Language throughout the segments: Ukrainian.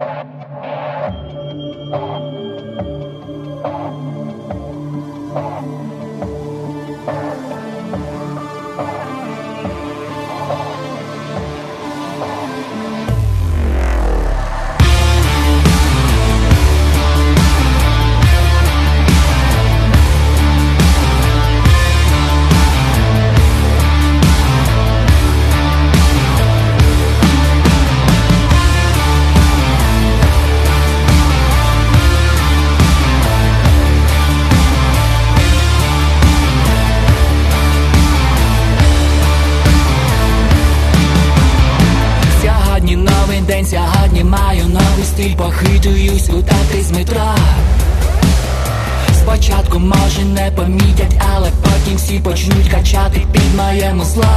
Сьогодні маю новий стиль, похитуюсь у театрі з метро. Спочатку може не помітять, але потім всі почнуть качати під моє музло.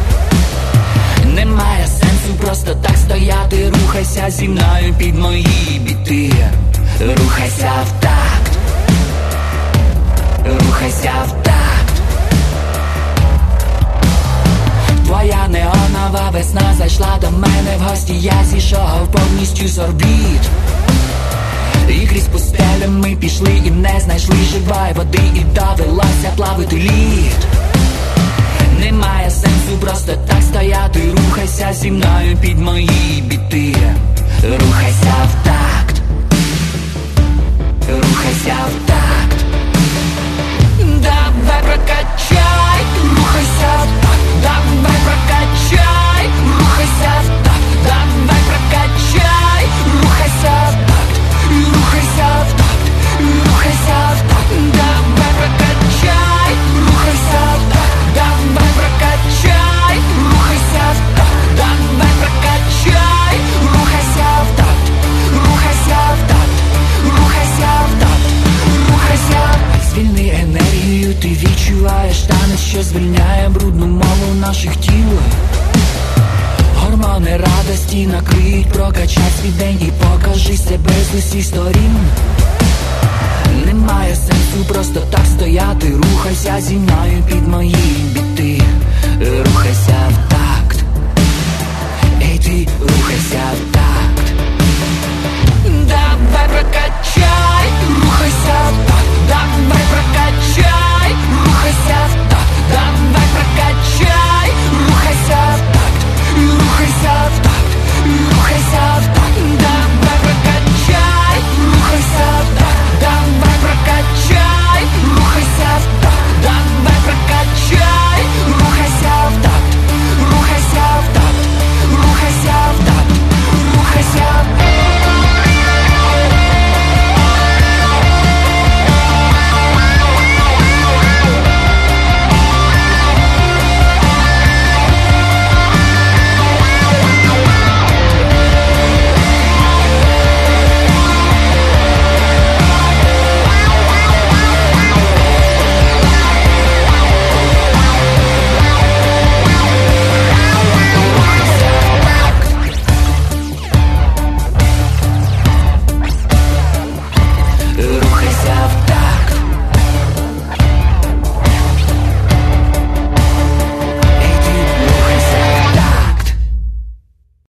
Немає сенсу просто так стояти, рухайся зі мною під мої біти. Рухайся в такт, рухайся в такт. Твоя неонова весна зайшла до мене в гості, я зійшов повністю з орбіт. І крізь пустелю ми пішли і не знайшли живої води, і довелося плавити лід. Немає сенсу просто так стояти, рухайся зі мною під мої біти. Рухайся в такт, рухайся в такт. Давай прокачай, рухайся в такт. Давай прокачай, рухайся в такт. Давай прокачай, рухайся в такт. Рухайся в такт, рухайся в такт. Давай прокачай, рухайся в такт. Давай прокачай, рухайся в такт. Давай прокачай, рухайся в такт. Рухайся в такт, рухайся в такт, рухайся. Звільни енергію, ти відчуваєш танець, що звільняє брудну мову наших тіл. Гормони радості накриють, прокачай свій день і покажи себе з усіх сторін. Немає сенсу просто так стояти, рухайся зі мною під мої біти. Рухайся в такт.